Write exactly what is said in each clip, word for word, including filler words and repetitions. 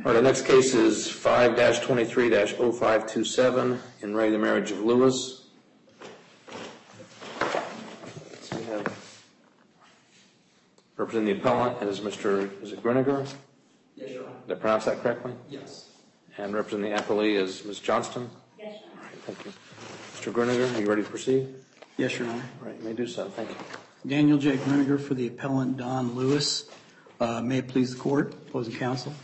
All right, our next case is five twenty-three oh five two seven, in re the Marriage of Lewis. So we have representing the appellant is Mister is it Gruniger? Yes, Your Honor. Did I pronounce that correctly? Yes. And representing the appellee is Miz Johnston? Yes, Your Honor. All right, thank you. Mister Gruniger, are you ready to proceed? Yes, Your Honor. All right, you may do so. Thank you. Daniel J. Gruniger for the appellant Don Lewis. Uh, may it please the court, opposing counsel.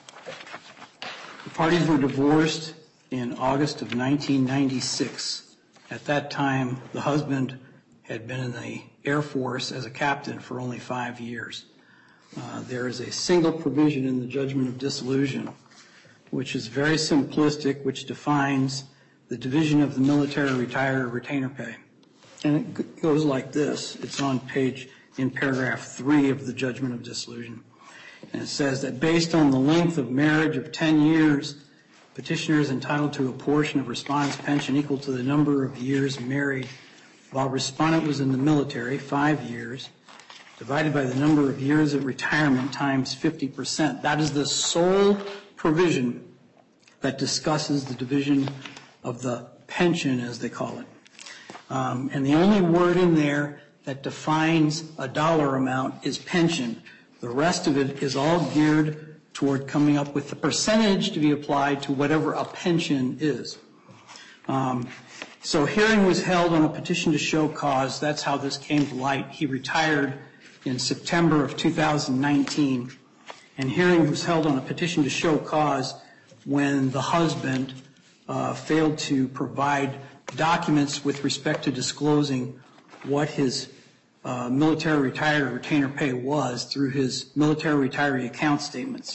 The parties were divorced in August of nineteen ninety-six. At that time, the husband had been in the Air Force as a captain for only five years. Uh, there is a single provision in the judgment of dissolution, which is very simplistic, which defines the division of the military retired or retainer pay. And it goes like this. It's on page, in paragraph three of the judgment of dissolution. And it says that based on the length of marriage of ten years, petitioner is entitled to a portion of respondent's pension equal to the number of years married while respondent was in the military, five years, divided by the number of years of retirement times fifty percent. That is the sole provision that discusses the division of the pension, as they call it. Um, and the only word in there that defines a dollar amount is pension. The rest of it is all geared toward coming up with the percentage to be applied to whatever a pension is. Um, so hearing was held on a petition to show cause. That's how this came to light. He retired in September of two thousand nineteen, and hearing was held on a petition to show cause when the husband uh, failed to provide documents with respect to disclosing what his uh, military retired or retainer pay was through his military retiree account statements.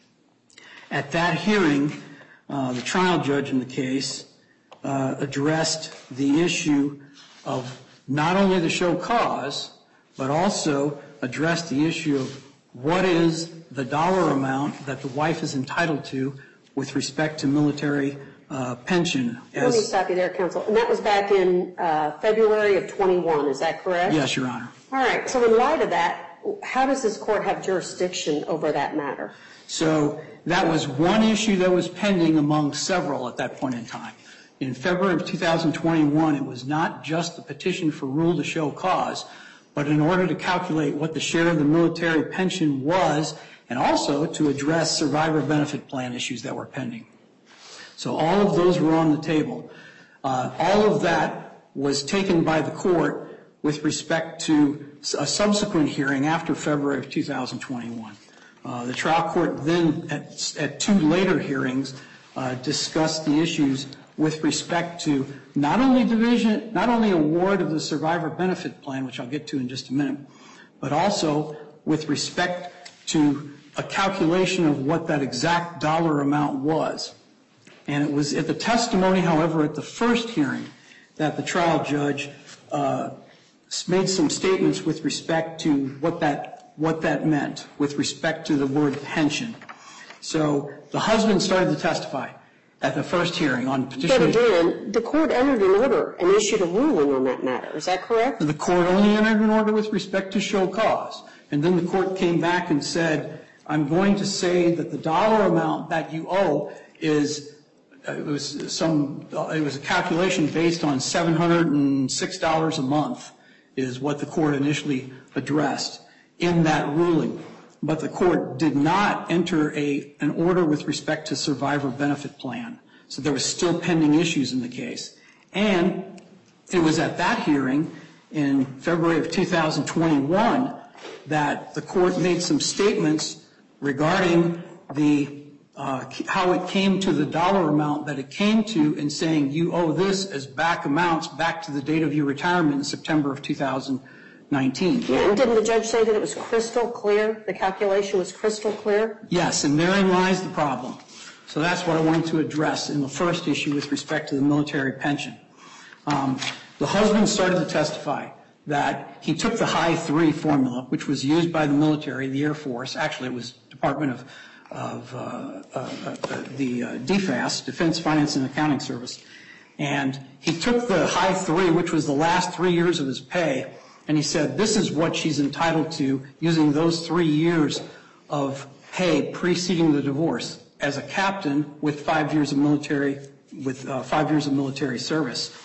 At that hearing, uh, the trial judge in the case uh, addressed the issue of not only the show cause, but also addressed the issue of what is the dollar amount that the wife is entitled to with respect to military uh, pension. As Let me stop you there, counsel. And that was back in uh, February of twenty-one, is that correct? Yes, Your Honor. All right. So in light of that, how does this court have jurisdiction over that matter? So that was one issue that was pending among several at that point in time. In February of two thousand twenty-one, it was not just the petition for rule to show cause, but in order to calculate what the share of the military pension was, and also to address survivor benefit plan issues that were pending. So all of those were on the table. Uh, all of that was taken by the court with respect to a subsequent hearing after February of two thousand twenty-one. Uh, the trial court then, at, at two later hearings, uh, discussed the issues with respect to not only division, not only award of the survivor benefit plan, which I'll get to in just a minute, but also with respect to a calculation of what that exact dollar amount was. And it was at the testimony, however, at the first hearing that the trial judge uh, made some statements with respect to what that, what that meant with respect to the word pension. So the husband started to testify at the first hearing on petition. But again, the court entered an order and issued a ruling on that matter. Is that correct? The court only entered an order with respect to show cause. And then the court came back and said, I'm going to say that the dollar amount that you owe is, uh, it was some, uh, it was a calculation based on seven hundred six dollars a month is what the court initially addressed in that ruling. But the court did not enter a, an order with respect to survivor benefit plan. So there was still pending issues in the case. And it was at that hearing in February of two thousand twenty-one that the court made some statements regarding the, uh, how it came to the dollar amount that it came to in saying you owe this as back amounts back to the date of your retirement in September of two thousand nineteen. Yeah, and didn't the judge say that it was crystal clear? The calculation was crystal clear? Yes, and therein lies the problem. So that's what I wanted to address in the first issue with respect to the military pension. Um, the husband started to testify that he took the high three formula, which was used by the military, the Air Force. Actually, it was Department of, of uh, uh, uh, the uh, D F A S, Defense Finance and Accounting Service. And he took the high three, which was the last three years of his pay, and he said, this is what she's entitled to using those three years of pay preceding the divorce. as a captain with five years of military, with uh, five years of military service.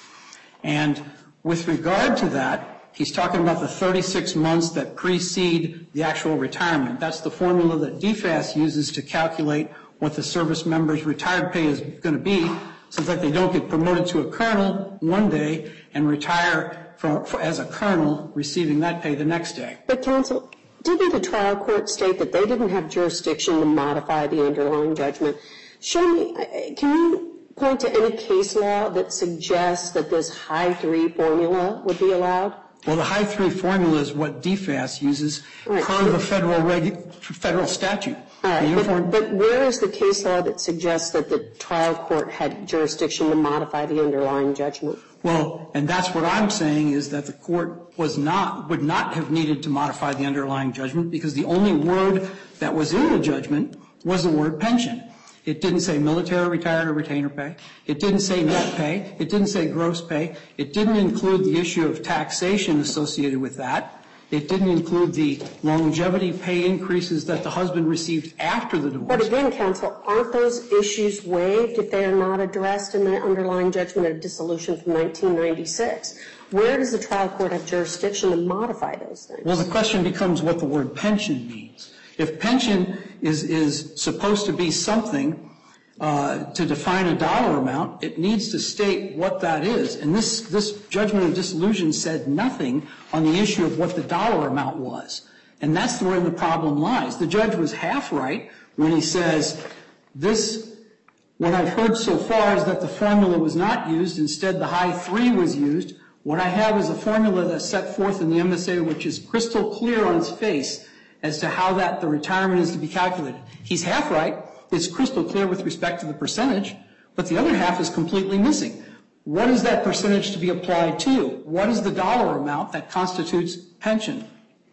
And with regard to that, he's talking about the thirty-six months that precede the actual retirement. That's the formula that D F A S uses to calculate what the service member's retired pay is going to be, so that they don't get promoted to a colonel one day and retire for, for, as a colonel, receiving that pay the next day. But counsel, didn't the trial court state that they didn't have jurisdiction to modify the underlying judgment? Show me, can you point to any case law that suggests that this high three formula would be allowed? Well, the high three formula is what D F A S uses right. per the federal regu- federal statute. All right, uniform- but, but where is the case law that suggests that the trial court had jurisdiction to modify the underlying judgment? Well, and that's what I'm saying is that the court was not, would not have needed to modify the underlying judgment because the only word that was in the judgment was the word pension. It didn't say military, retired, or retainer pay. It didn't say net pay. It didn't say gross pay. It didn't include the issue of taxation associated with that. It didn't include the longevity pay increases that the husband received after the divorce. But again, counsel, aren't those issues waived if they are not addressed in the underlying judgment of dissolution from nineteen ninety-six? Where does the trial court have jurisdiction to modify those things? Well, the question becomes what the word pension means. If pension is, is supposed to be something uh, to define a dollar amount, it needs to state what that is. And this, this judgment of dissolution said nothing on the issue of what the dollar amount was. And that's where the problem lies. The judge was half right when he says, this, what I've heard so far is that the formula was not used. Instead, the high three was used. What I have is a formula that's set forth in the M S A, which is crystal clear on its face as to how that the retirement is to be calculated. He's half right. It's crystal clear with respect to the percentage, but the other half is completely missing. What is that percentage to be applied to? What is the dollar amount that constitutes pension?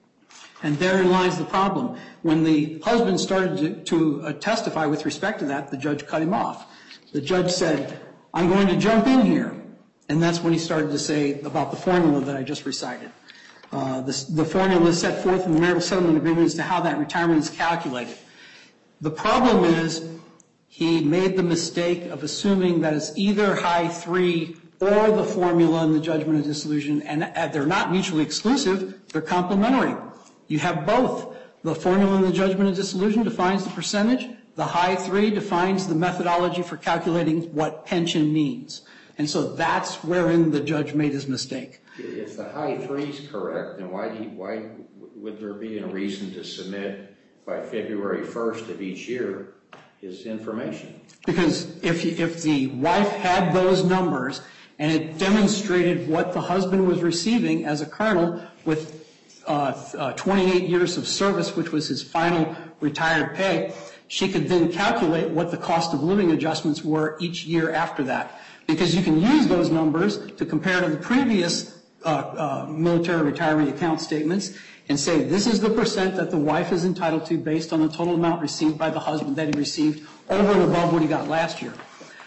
And therein lies the problem. When the husband started to, to uh, testify with respect to that, the judge cut him off. The judge said, I'm going to jump in here. And that's when he started to say about the formula that I just recited. Uh, the, the formula is set forth in the marital settlement agreement as to how that retirement is calculated. The problem is he made the mistake of assuming that it's either high three or the formula in the judgment of dissolution, and they're not mutually exclusive, they're complementary. You have both. The formula in the judgment of dissolution defines the percentage. The high three defines the methodology for calculating what pension means. And so that's wherein the judge made his mistake. If the high three is correct, then why, do you, why would there be a reason to submit by February first of each year his information? Because if, if the wife had those numbers and it demonstrated what the husband was receiving as a colonel with uh, uh, twenty-eight years of service, which was his final retired pay, she could then calculate what the cost of living adjustments were each year after that. Because you can use those numbers to compare to the previous uh, uh, military retiree account statements and say this is the percent that the wife is entitled to based on the total amount received by the husband that he received over and above what he got last year.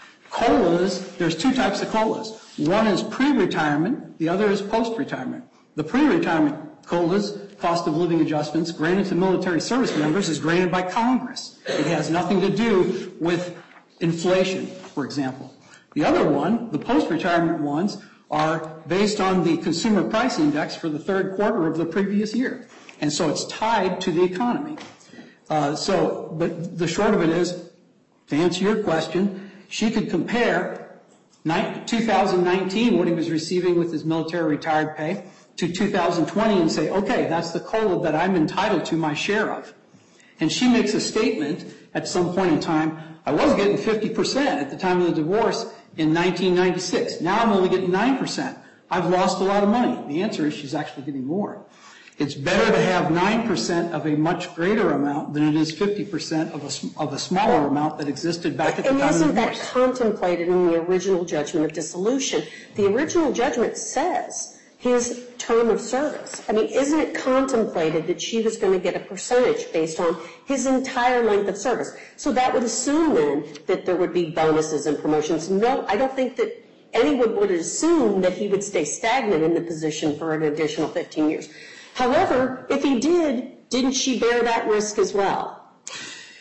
COLAs, there's two types of COLAs. One is pre-retirement, the other is post-retirement. The pre-retirement COLAs, cost of living adjustments, granted to military service members is granted by Congress. It has nothing to do with inflation, for example. The other one, the post-retirement ones, are based on the consumer price index for the third quarter of the previous year. And so it's tied to the economy. Uh, so, but the short of it is, to answer your question, she could compare two thousand nineteen, what he was receiving with his military retired pay, to two thousand twenty and say, okay, that's the COLA that I'm entitled to my share of. And she makes a statement at some point in time, I was getting fifty percent at the time of the divorce in nineteen ninety-six. Now I'm only getting nine percent. I've lost a lot of money. The answer is she's actually getting more. It's better to have nine percent of a much greater amount than it is fifty percent of a, of a smaller amount that existed back at the and time of the divorce. And isn't that contemplated in the original judgment of dissolution? The original judgment says his term of service. I mean, isn't it contemplated that she was going to get a percentage based on his entire length of service? So that would assume then that there would be bonuses and promotions. No, I don't think that anyone would assume that he would stay stagnant in the position for an additional fifteen years. However, if he did, didn't she bear that risk as well?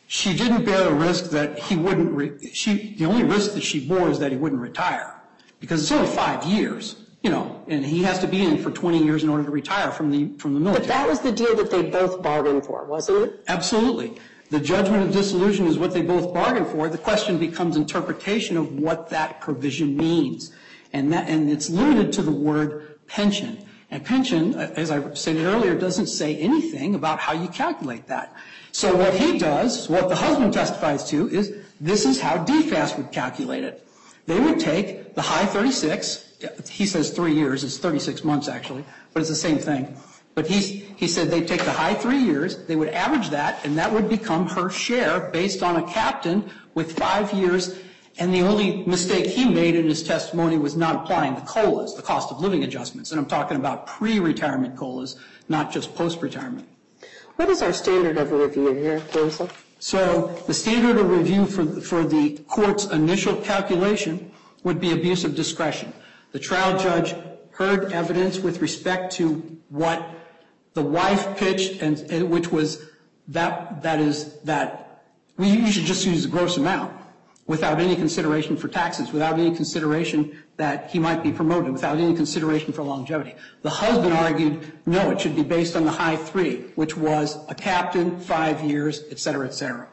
she didn't bear a risk that he wouldn't, re- she, the only risk that she bore is that he wouldn't retire. Because it's only five years, you know, and he has to be in for twenty years in order to retire from the, from the military. But that was the deal that they both bargained for, wasn't it? Absolutely. The judgment of dissolution is what they both bargained for. The question becomes interpretation of what that provision means. And that, and it's limited to the word pension. And pension, as I stated earlier, doesn't say anything about how you calculate that. So what he does, what the husband testifies to, is this is how D F A S would calculate it. They would take the high thirty-six, he says three years, it's thirty-six months actually, but it's the same thing. But he's, he said they'd take the high three years, they would average that, and that would become her share based on a captain with five years. And the only mistake he made in his testimony was not applying the COLAs, the cost of living adjustments. And I'm talking about pre-retirement COLAs, not just post-retirement. What is our standard of review here, counsel? So the standard of review for, for the court's initial calculation would be abuse of discretion. The trial judge heard evidence with respect to what the wife pitched, and, and which was that, that is that we you should just use the gross amount without any consideration for taxes, without any consideration that he might be promoted, without any consideration for longevity. The husband argued, no, it should be based on the high three, which was a captain, five years, et cetera, et cetera.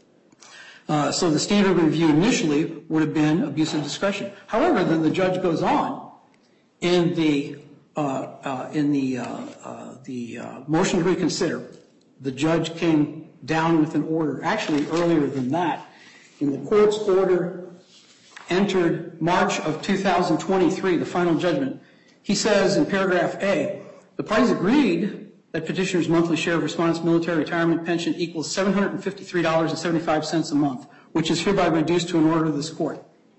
Uh, so the standard of review initially would have been abuse of discretion. However, then the judge goes on in the uh, uh, in the uh, uh, the uh, motion to reconsider. The judge came down with an order, actually earlier than that. In the court's order entered March of two thousand twenty-three, the final judgment, he says in paragraph A, the parties agreed that petitioner's monthly share of respondent's military retirement pension equals seven hundred fifty-three dollars and seventy-five cents a month, which is hereby reduced to an order of this court.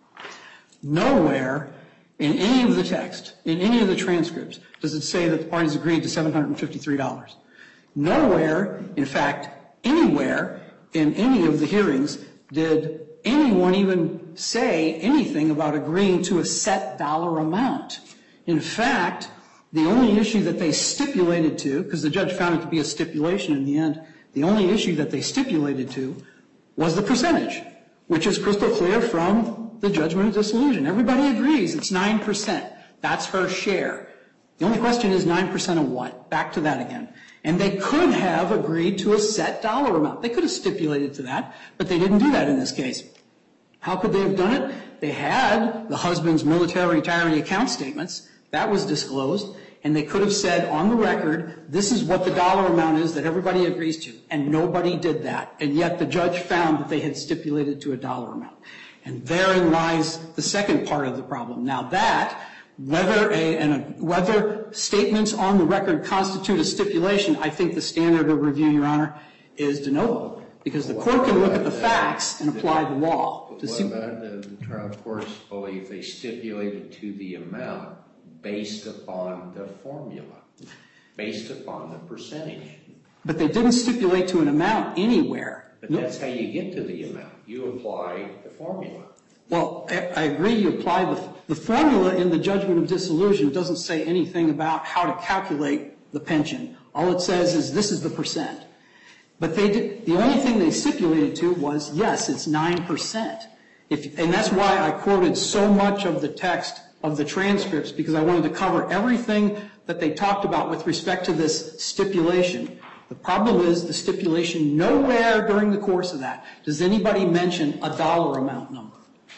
Nowhere in any of the text, in any of the transcripts, does it say that the parties agreed to seven hundred fifty-three dollars. Nowhere, in fact, anywhere in any of the hearings did anyone even say anything about agreeing to a set dollar amount. In fact, the only issue that they stipulated to, because the judge found it to be a stipulation in the end, the only issue that they stipulated to was the percentage, which is crystal clear from the judgment of dissolution. Everybody agrees it's nine percent. That's her share. The only question is nine percent of what? Back to that again. And they could have agreed to a set dollar amount. They could have stipulated to that, but they didn't do that in this case. How could they have done it? They had the husband's military retiree account statements. That was disclosed. And they could have said on the record, this is what the dollar amount is that everybody agrees to. And nobody did that. And yet the judge found that they had stipulated to a dollar amount. And therein lies the second part of the problem. Now that, whether a, and a, whether statements on the record constitute a stipulation, I think the standard of review, Your Honor, is de novo. Because the court can look at the facts and apply the law. But what about the trial court's belief they stipulated to the amount based upon the formula, based upon the percentage? But they didn't stipulate to an amount anywhere. But that's how you get to the amount. You apply the formula. Well, I agree you apply the, the formula in the judgment of dissolution doesn't say anything about how to calculate the pension. All it says is this is the percent. But they did, the only thing they stipulated to was, yes, it's nine percent. If, and that's why I quoted so much of the text of the transcripts, because I wanted to cover everything that they talked about with respect to this stipulation. The problem is the stipulation, nowhere during the course of that does anybody mention a dollar amount number.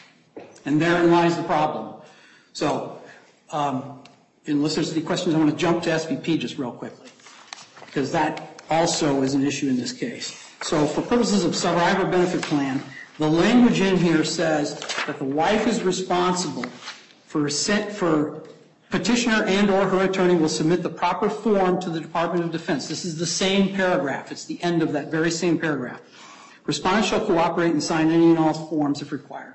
And therein lies the problem. So, um, unless there's any questions, I want to jump to S V P just real quickly, because that also is an issue in this case. So for purposes of survivor benefit plan, the language in here says that the wife is responsible for, for petitioner and or her attorney will submit the proper form to the Department of Defense. This is the same paragraph. It's the end of that very same paragraph. Respondent shall cooperate and sign any and all forms if required.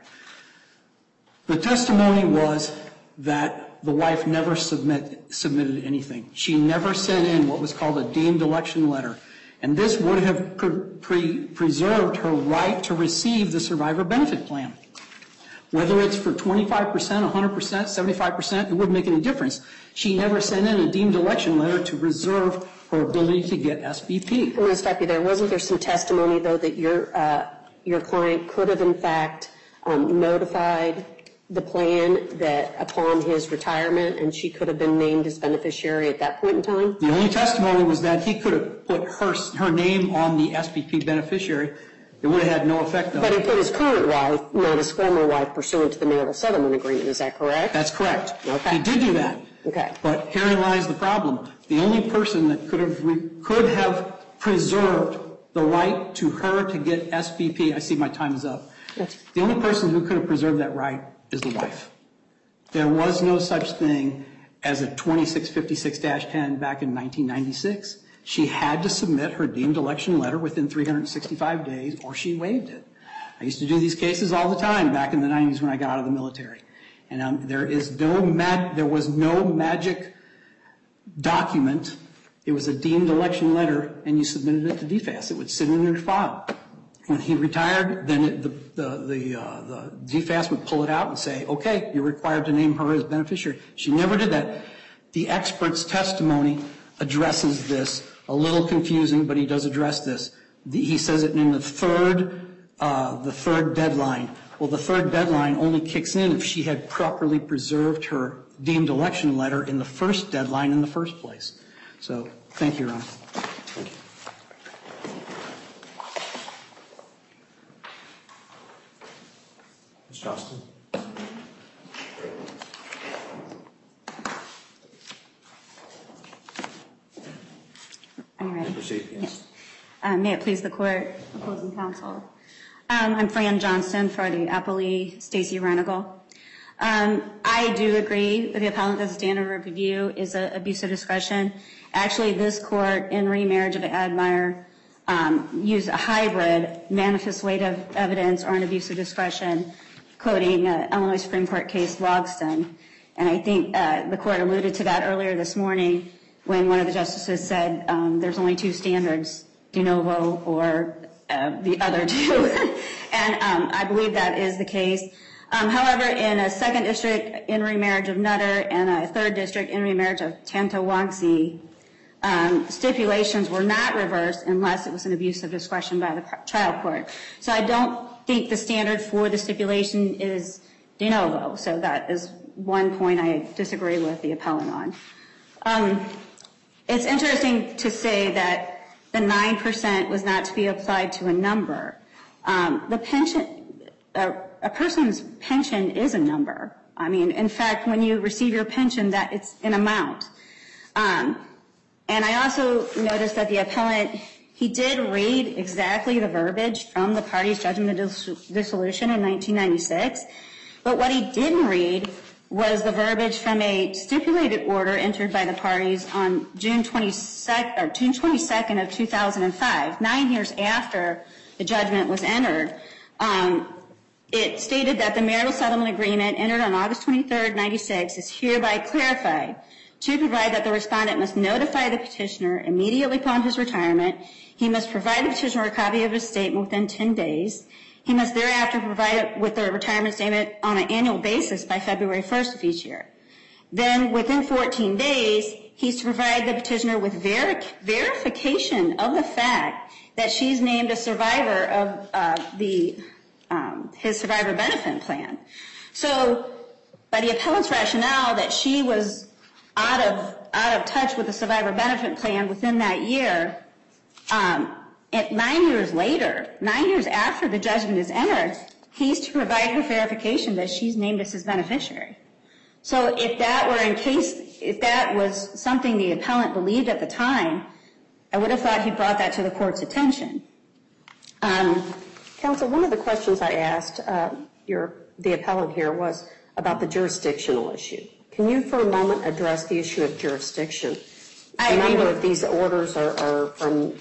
The testimony was that the wife never submit, submitted anything. She never sent in what was called a deemed election letter. And this would have pre pre preserved her right to receive the survivor benefit plan. Whether it's for twenty-five percent, one hundred percent, seventy-five percent, it wouldn't make any difference. She never sent in a deemed election letter to reserve her ability to get S B P. I'm going to stop you there. Wasn't there some testimony, though, that your uh, your client could have, in fact, um, notified the plan that upon his retirement, and she could have been named as beneficiary at that point in time? The only testimony was that he could have put her her name on the S B P beneficiary. It would have had no effect, though. But he put his current wife, not his former wife, pursuant to the marital settlement agreement. Is that correct? That's correct. Okay. He did do that. Okay. But herein lies the problem. The only person that could have re- could have preserved the right to her to get S B P, I see my time is up. Yes. The only person who could have preserved that right is the wife. There was no such thing as a twenty-six fifty-six dash ten back in nineteen ninety-six. She had to submit her deemed election letter within three hundred sixty-five days, or she waived it. I used to do these cases all the time back in the nineties when I got out of the military. And um, there is no mag- there was no magic document. It was a deemed election letter, and you submitted it to D F A S. It would sit in your file. When he retired, then it, the the the, uh, the D F A S would pull it out and say, "Okay, you're required to name her as beneficiary." She never did that. The expert's testimony addresses this. A little confusing, but he does address this. The, he says it in the third uh, the third deadline. Well, the third deadline only kicks in if she had properly preserved her deemed election letter in the first deadline in the first place. So, thank you, Your Honor. Thank you. Miz Johnston? Are you ready? Proceed, yes. Yes. Um, may it please the court, opposing counsel. Um, I'm Fran Johnston for the appellee, Stacey Renegal. Um, I do agree with the appellant that the standard of review is an abuse of discretion. Actually, this court in remarriage of Admire um, used a hybrid manifest weight of evidence or an abuse of discretion, quoting uh, Illinois Supreme Court case Logston. And I think uh, the court alluded to that earlier this morning when one of the justices said um, there's only two standards, de novo or uh, the other two. And um, I believe that is the case. Um, however, in a second district in remarriage of Nutter and a third district in remarriage of Tantawangsy, um, stipulations were not reversed unless it was an abuse of discretion by the trial court. So I don't think the standard for the stipulation is de novo. So that is one point I disagree with the appellant on. Um, it's interesting to say that the nine percent was not to be applied to a number. Um, the pension, uh, a person's pension is a number. I mean, in fact, when you receive your pension, that it's an amount. Um, and I also noticed that the appellant, he did read exactly the verbiage from the party's judgment of dis- dissolution in nineteen ninety-six, but what he didn't read was the verbiage from a stipulated order entered by the parties on June twenty-second, or June twenty-second of two thousand five, nine years after the judgment was entered. Um, it stated that the marital settlement agreement entered on August twenty-third, ninety-six is hereby clarified to provide that the respondent must notify the petitioner immediately upon his retirement. He must provide the petitioner a copy of his statement within ten days. He must thereafter provide it with the retirement statement on an annual basis by February first of each year. Then within fourteen days, he's to provide the petitioner with ver- verification of the fact that she's named a survivor of uh, the um, his survivor benefit plan. So by the appellant's rationale that she was out of out of touch with the survivor benefit plan within that year, um, at nine years later, nine years after the judgment is entered, he's to provide her verification that she's named as his beneficiary. So if that were in case, if that was something the appellant believed at the time, I would have thought he brought that to the court's attention. Um, Counsel, one of the questions I asked uh, your the appellant here was about the jurisdictional issue. Can you for a moment address the issue of jurisdiction? I a number agree. of these orders are, are from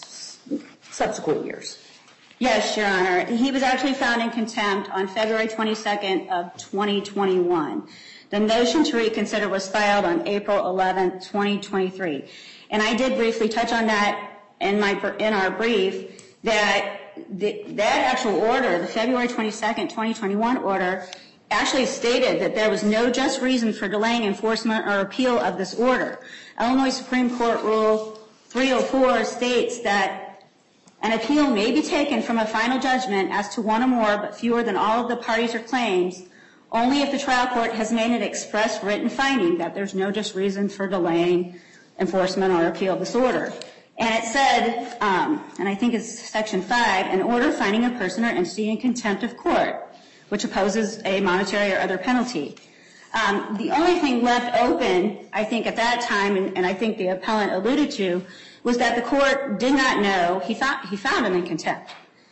subsequent years. Yes, Your Honor. He was actually found in contempt on February twenty-second of twenty twenty-one. The motion to reconsider was filed on April eleventh, twenty twenty-three. And I did briefly touch on that in my in our brief, that the, that actual order, the February twenty-second, twenty twenty-one order, actually stated that there was no just reason for delaying enforcement or appeal of this order. Illinois Supreme Court Rule three oh four states that an appeal may be taken from a final judgment as to one or more but fewer than all of the parties or claims only if the trial court has made an express written finding that there's no just reason for delaying enforcement or appeal of this order. And it said, um, and I think it's section five, an order finding a person or entity in contempt of court, which opposes a monetary or other penalty. Um, the only thing left open, I think at that time, and, and I think the appellant alluded to, was that the court did not know, he found, he found him in contempt.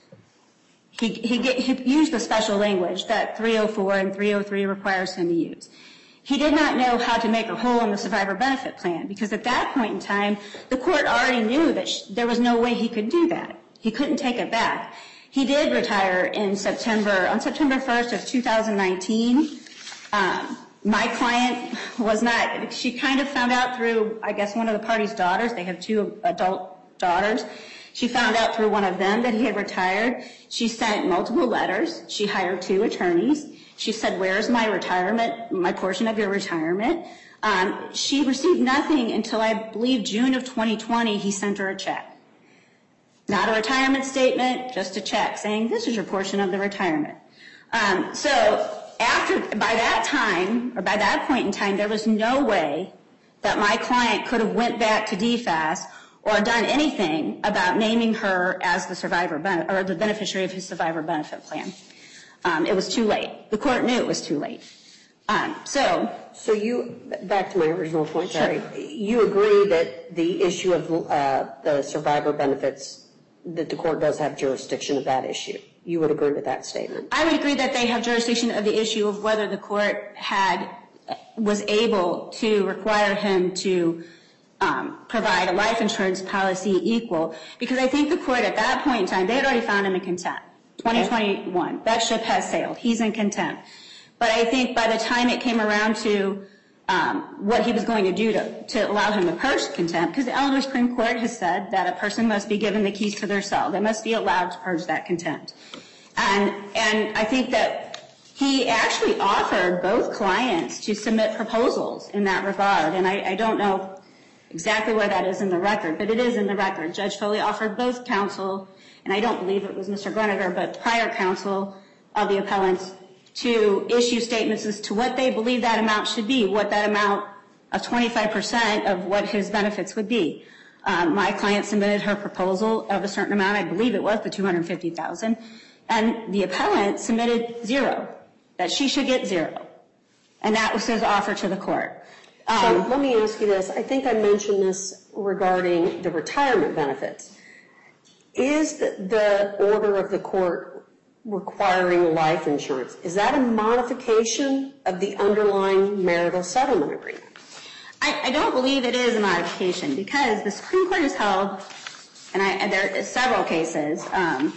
He, he, get, he used the special language that three oh four and three oh three requires him to use. He did not know how to make her whole in the survivor benefit plan because at that point in time, the court already knew that sh- there was no way he could do that. He couldn't take it back. He did retire in September, on September first of two thousand nineteen. Um, my client was not, she kind of found out through, I guess, one of the party's daughters. They have two adult daughters. She found out through one of them that he had retired. She sent multiple letters. She hired two attorneys. She said, where's my retirement, my portion of your retirement? Um, she received nothing until I believe June of twenty twenty, he sent her a check. Not a retirement statement, just a check saying, this is your portion of the retirement. Um, so after, by that time, or by that point in time, there was no way that my client could have went back to D F A S or done anything about naming her as the survivor, ben- or the beneficiary of his survivor benefit plan. Um, it was too late. The court knew it was too late. Um, so, so you, back to my original point, Sure. sorry, you agree that the issue of uh, the survivor benefits, that the court does have jurisdiction of that issue. You would agree with that statement? I would agree that they have jurisdiction of the issue of whether the court had, was able to require him to um, provide a life insurance policy equal, because I think the court at that point in time, they had already found him in contempt. twenty twenty-one, that ship has sailed. He's in contempt. But I think by the time it came around to um, what he was going to do to, to allow him to purge contempt, because the Illinois Supreme Court has said that a person must be given the keys to their cell. They must be allowed to purge that contempt. And, and I think that he actually offered both clients to submit proposals in that regard. And I, I don't know exactly where that is in the record, but it is in the record. Judge Foley offered both counsel, and I don't believe it was Mister Gruneger, but prior counsel of the appellants, to issue statements as to what they believe that amount should be, what that amount of twenty-five percent of what his benefits would be. Um, my client submitted her proposal of a certain amount, I believe it was the two hundred fifty thousand dollars, and the appellant submitted zero, that she should get zero. And that was his offer to the court. Um, so let me ask you this. I think I mentioned this regarding the retirement benefits. Is the, the order of the court requiring life insurance, is that a modification of the underlying marital settlement agreement? I, I don't believe it is a modification, because the Supreme Court has held, and, I, and there are several cases, um,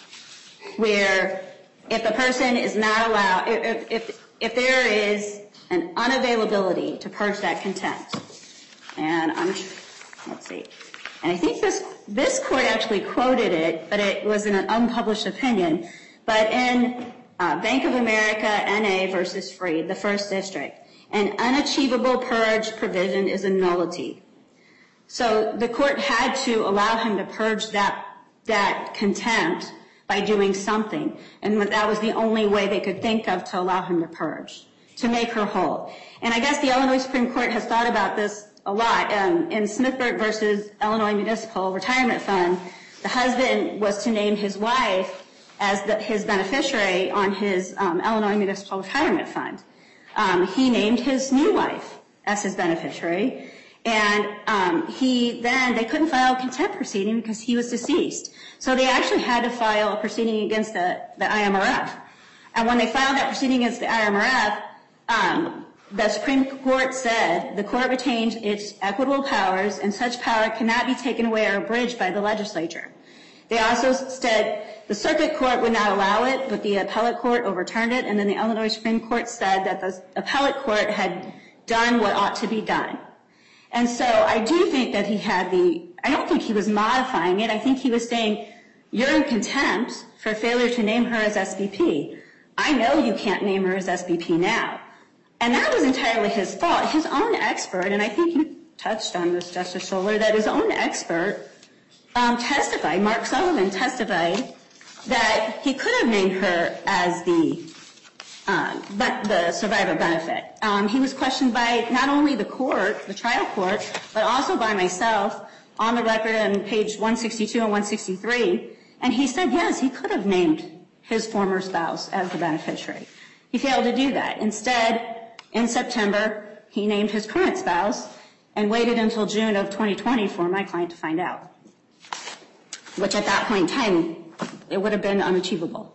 where if the person is not allowed, if, if, if there is an unavailability to purge that contempt, and I'm, let's see, and I think this, this court actually quoted it, but it was in an unpublished opinion, but in uh, Bank of America N A versus Freed, the first district, an unachievable purge provision is a nullity. So the court had to allow him to purge that, that contempt by doing something, and that was the only way they could think of to allow him to purge, to make her whole. And I guess the Illinois Supreme Court has thought about this a lot. Um, in Smithburg versus Illinois Municipal Retirement Fund, the husband was to name his wife as the, his beneficiary on his um, Illinois Municipal Retirement Fund. Um, he named his new wife as his beneficiary, and um, he then, they couldn't file a contempt proceeding because he was deceased. So they actually had to file a proceeding against the, the I M R F. And when they filed that proceeding against the I M R F, um, the Supreme Court said the court retains its equitable powers, and such power cannot be taken away or abridged by the legislature. They also said the circuit court would not allow it, but the appellate court overturned it, and then the Illinois Supreme Court said that the appellate court had done what ought to be done. And so I do think that he had the, I don't think he was modifying it. I think he was saying, you're in contempt for failure to name her as S B P. I know you can't name her as S B P now. And that was entirely his fault. His own expert, and I think you touched on this, Justice Scholar, that his own expert um, testified, Mark Sullivan testified, that he could have named her as the um, but the survivor benefit. Um, he was questioned by not only the court, the trial court, but also by myself on the record on page one sixty-two and one sixty-three, and he said yes, he could have named his former spouse as the beneficiary. He failed to do that. Instead, in September, he named his current spouse and waited until June of twenty twenty for my client to find out, which at that point in time, it would have been unachievable.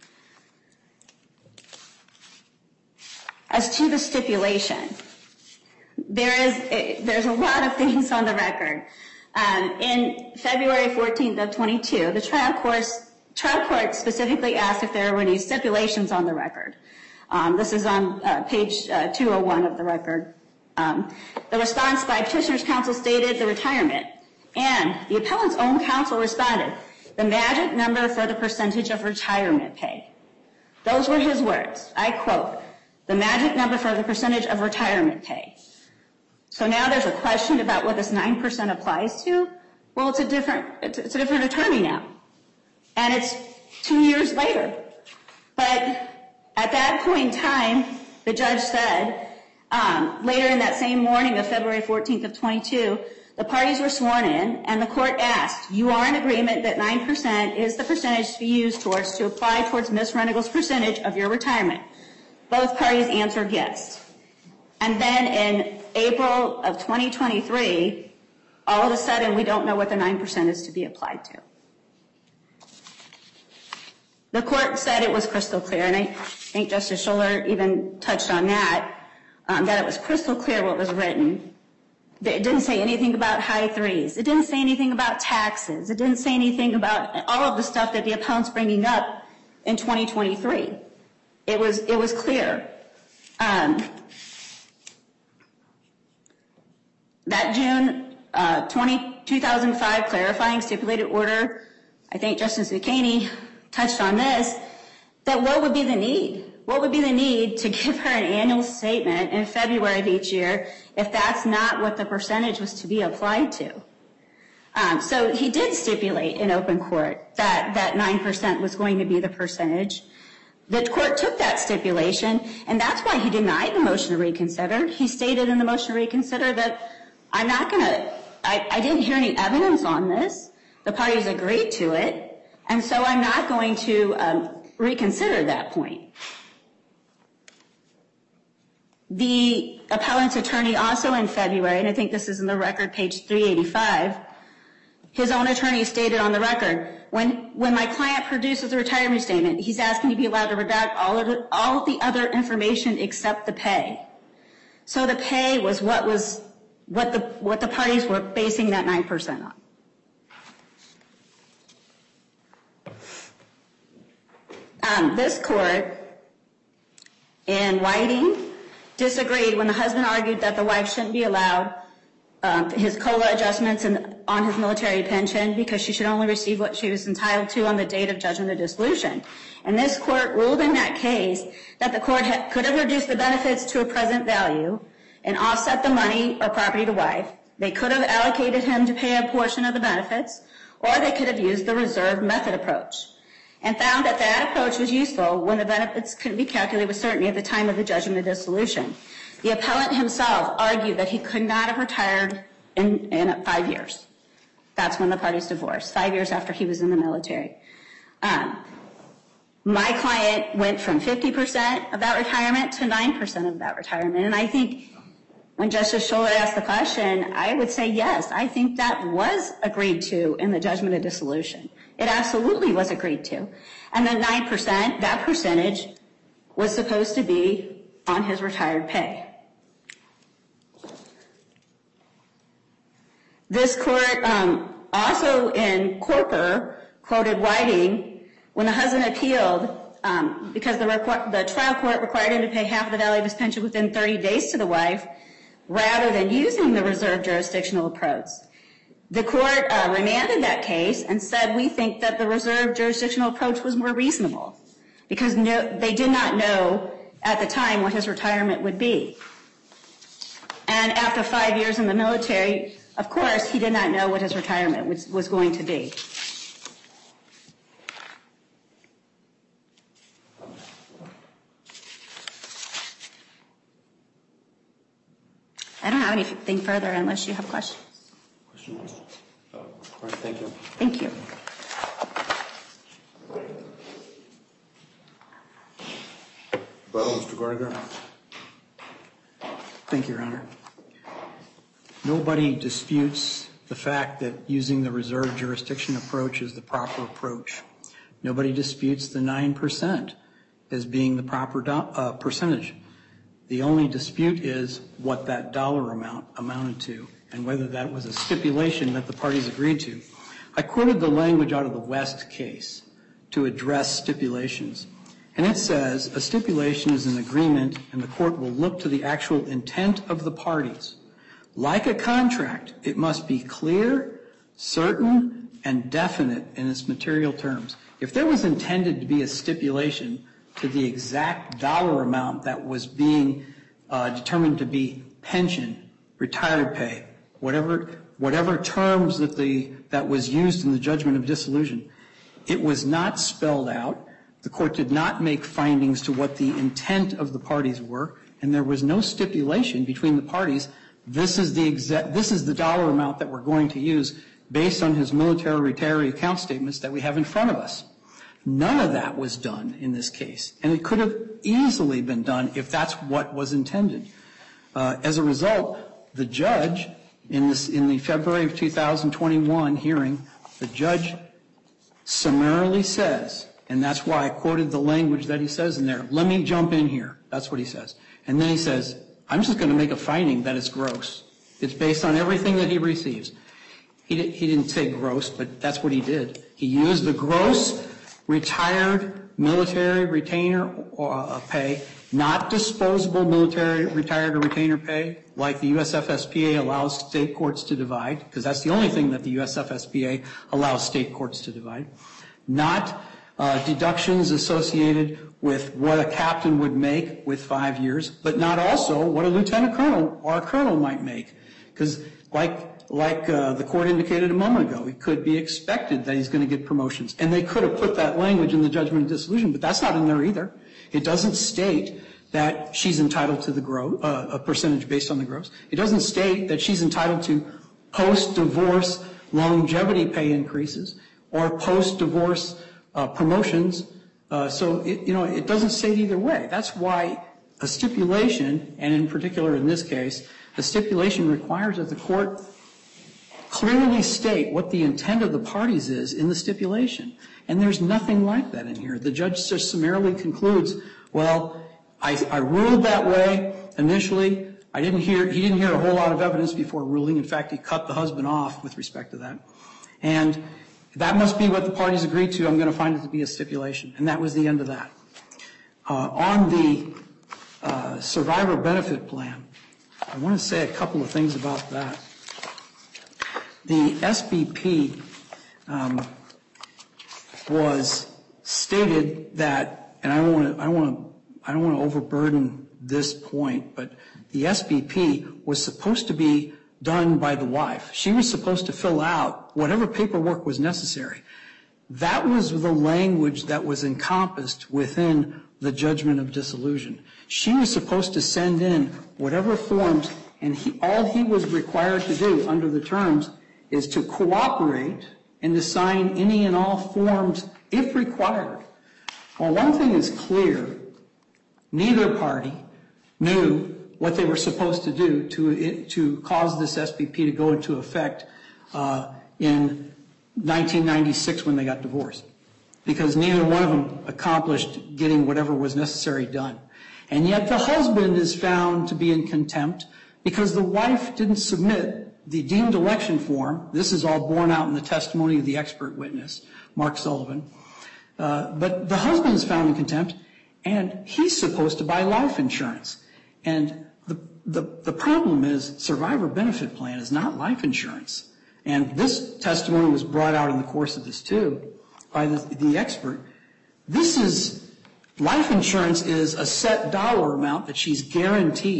As to the stipulation, there is there's a lot of things on the record. Um, in February fourteenth of twenty-two, the trial court, trial court specifically asked if there were any stipulations on the record. Um, this is on uh, page uh, two oh one of the record. Um, the response by petitioner's counsel stated the retirement, and the appellant's own counsel responded, the magic number for the percentage of retirement pay. Those were his words. I quote, the magic number for the percentage of retirement pay. So now there's a question about what this nine percent applies to. Well, it's a different, it's, it's a different attorney now. And it's two years later. But at that point in time, the judge said, um, later in that same morning of February fourteenth of twenty-two, the parties were sworn in, and the court asked, you are in agreement that nine percent is the percentage to be used towards, to apply towards Miz Renigal's percentage of your retirement. Both parties answered yes. And then in April of twenty twenty-three, all of a sudden, we don't know what the nine percent is to be applied to. The court said it was crystal clear, and I think Justice Scholar even touched on that, um, that it was crystal clear what was written. It didn't say anything about high threes. It didn't say anything about taxes. It didn't say anything about all of the stuff that the appellant's bringing up in twenty twenty-three. It was, it was clear. Um, that June uh, two thousand five clarifying stipulated order, I think Justice McCaney touched on this, that what would be the need? What would be the need to give her an annual statement in February of each year if that's not what the percentage was to be applied to? Um, so he did stipulate in open court that that nine percent was going to be the percentage. The court took that stipulation, and that's why he denied the motion to reconsider. He stated in the motion to reconsider that I'm not going to, I, I didn't hear any evidence on this. The parties agreed to it, and so I'm not going to um, reconsider that point. The appellant's attorney also in February, and I think this is in the record, page three eighty-five, his own attorney stated on the record, when, when my client produces a retirement statement, he's asking to be allowed to redact all of, the, all of the other information except the pay. So the pay was what was, what the, what the parties were basing that nine percent on. Um, this court in Whiting disagreed when the husband argued that the wife shouldn't be allowed um, his COLA adjustments in, on his military pension because she should only receive what she was entitled to on the date of judgment of dissolution. And this court ruled in that case that the court ha- could have reduced the benefits to a present value and offset the money or property to wife. They could have allocated him to pay a portion of the benefits, or they could have used the reserve method approach, and found that that approach was useful when the benefits couldn't be calculated with certainty at the time of the judgment of dissolution. The appellant himself argued that he could not have retired in, in five years. That's when the parties divorced, five years after he was in the military. Um, my client went from fifty percent of that retirement to nine percent of that retirement. And I think when Justice Scholar asked the question, I would say yes, I think that was agreed to in the judgment of dissolution. It absolutely was agreed to. And the nine percent, that percentage, was supposed to be on his retired pay. This court um, also in Corper quoted Whiting when the husband appealed um, because the, requ- the trial court required him to pay half of the value of his pension within thirty days to the wife rather than using the reserve jurisdictional approach. The court uh, remanded that case and said, we think that the reserve jurisdictional approach was more reasonable because no, they did not know at the time what his retirement would be. And then after five years in the military, of course, he did not know what his retirement was, was going to be. I don't have anything further unless you have questions. Questions? Oh, all right, thank you. Thank you. Rebuttal, Mister Gorniger. Thank you, Your Honor. Nobody disputes the fact that using the reserve jurisdiction approach is the proper approach. Nobody disputes the nine percent as being the proper do, uh, percentage. The only dispute is what that dollar amount amounted to and whether that was a stipulation that the parties agreed to. I quoted the language out of the West case to address stipulations. And it says, a stipulation is an agreement and the court will look to the actual intent of the parties. Like a contract, it must be clear, certain, and definite in its material terms. If there was intended to be a stipulation to the exact dollar amount that was being uh, determined to be pension, retired pay, whatever whatever terms that the that was used in the judgment of dissolution, it was not spelled out. The court did not make findings to what the intent of the parties were, and there was no stipulation between the parties. This is the exact this is the dollar amount that we're going to use based on his military retiree account statements that we have in front of us. None of that was done in this case, and it could have easily been done if that's what was intended. Uh, as a result, the judge, in, this, in the February of two thousand twenty-one hearing, the judge summarily says, and that's why I quoted the language that he says in there, let me jump in here. That's what he says. And then he says, I'm just going to make a finding that it's gross. It's based on everything that he receives. He, did, he didn't say gross, but that's what he did. He used the gross retired military retainer uh, pay, not disposable military retired or retainer pay, like the U S F S P A allows state courts to divide, because that's the only thing that the U S F S P A allows state courts to divide. Not uh, deductions associated with what a captain would make with five years, but not also what a lieutenant colonel or a colonel might make, because like Like uh, the court indicated a moment ago, it could be expected that he's going to get promotions. And they could have put that language in the judgment of dissolution, but that's not in there either. It doesn't state that she's entitled to the gross, uh, a percentage based on the gross. It doesn't state that she's entitled to post-divorce longevity pay increases or post-divorce uh, promotions. Uh, so, it, you know, it doesn't state either way. That's why a stipulation, and in particular in this case, the stipulation requires that the court clearly state what the intent of the parties is in the stipulation. And there's nothing like that in here. The judge just summarily concludes, well, I, I ruled that way initially. I didn't hear, he didn't hear a whole lot of evidence before ruling. In fact, he cut the husband off with respect to that. And that must be what the parties agreed to. I'm going to find it to be a stipulation. And that was the end of that. Uh, on the uh, survivor benefit plan, I want to say a couple of things about that. The S B P um, was stated that, and I don't want to, I don't want to, I don't want to overburden this point, but the S B P was supposed to be done by the wife. She was supposed to fill out whatever paperwork was necessary. That was the language that was encompassed within the judgment of dissolution. She was supposed to send in whatever forms, and he, all he was required to do under the terms is to cooperate and to sign any and all forms if required. Well, one thing is clear. Neither party knew what they were supposed to do to, to cause this S B P to go into effect uh, in nineteen ninety-six when they got divorced, because neither one of them accomplished getting whatever was necessary done. And yet the husband is found to be in contempt because the wife didn't submit the deemed election form. This is all borne out in the testimony of the expert witness, Mark Sullivan. Uh, but the husband is found in contempt, and he's supposed to buy life insurance. And the, the, the problem is survivor benefit plan is not life insurance. And this testimony was brought out in the course of this too by the, the expert. This is, life insurance is a set dollar amount that she's guaranteed.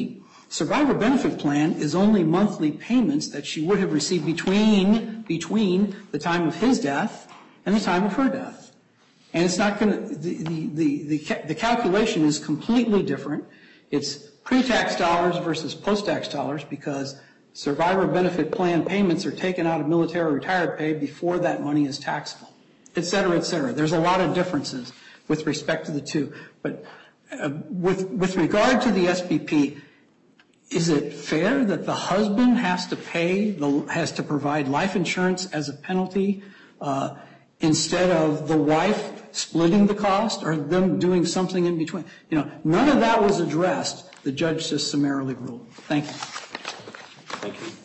Survivor benefit plan is only monthly payments that she would have received between, between the time of his death and the time of her death. And it's not going to, the, the, the, the, the calculation is completely different. It's pre-tax dollars versus post-tax dollars because survivor benefit plan payments are taken out of military retired pay before that money is taxable, et cetera, et cetera. There's a lot of differences with respect to the two. But uh, with, with regard to the S B P, is it fair that the husband has to pay, the, has to provide life insurance as a penalty uh, instead of the wife splitting the cost or them doing something in between? You know, none of that was addressed. The judge just summarily ruled. Thank you. Thank you.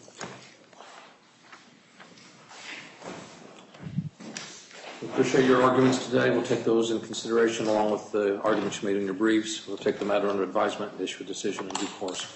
We appreciate your arguments today. We'll take those into consideration along with the arguments you made in your briefs. We'll take the matter under advisement and issue a decision in due course.